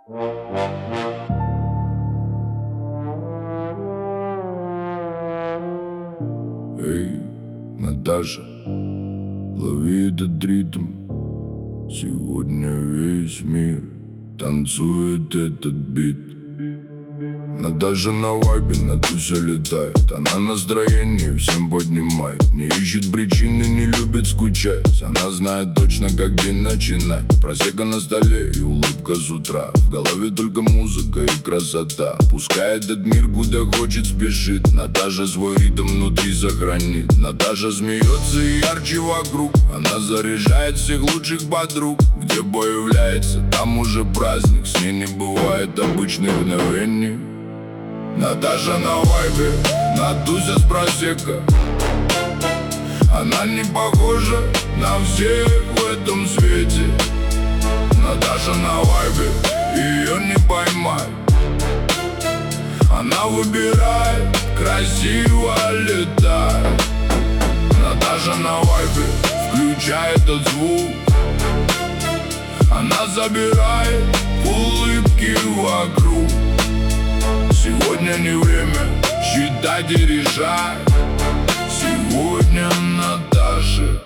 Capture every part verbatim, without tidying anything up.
Эй, Наташа, лови этот ритм. Сегодня весь мир танцует этот бит. Наташа на вайбе, на тусе летает. Она настроение всем поднимает. Не ищет причины, не любит скучать. Она знает точно, как день начинать. Просека на столе и улыбка с утра. В голове только музыка и красота. Пускай этот мир куда хочет спешит. Наташа свой ритм внутри сохранит. Наташа смеется и ярче вокруг. Она заряжает всех лучших подруг. Где появляется, там уже праздник. С ней не бывает обычных мгновений. Наташа на вайбе, на тусе с просека. Она не похожа на всех в этом свете. Наташа на вайбе, ее не поймать. Она выбирает, красиво летать. Наташа на вайбе, включает этот звук. Она забирает улыбки вокруг. Сегодня не время считать и решать. Сегодня Наташе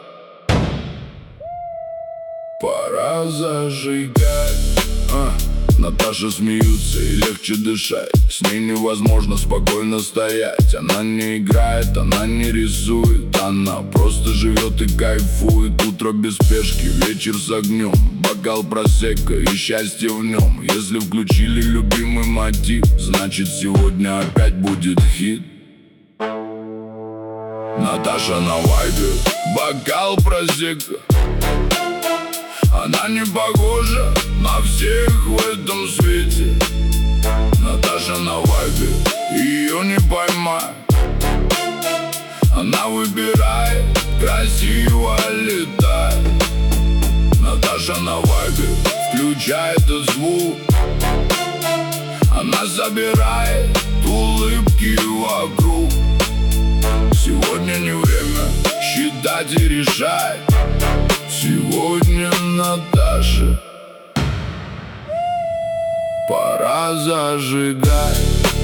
пора зажигать. а. Наташа смеется и легче дышать. С ней невозможно спокойно стоять. Она не играет, она не рисует. Она просто живет и кайфует. Утро без спешки, вечер с огнем. Бокал просека и счастье в нем. Если включили любимый мотив, значит сегодня опять будет хит. Наташа на вайбе, бокал просека. Она не похожа на всех в этом свете. Наташа на вайбе, ее не поймать. Она выбирает, красиво летать. Наташа на вайбе, включает этот звук. Она забирает улыбки вокруг. Сегодня не время считать и решать. Сегодня Наташе пора зажигать.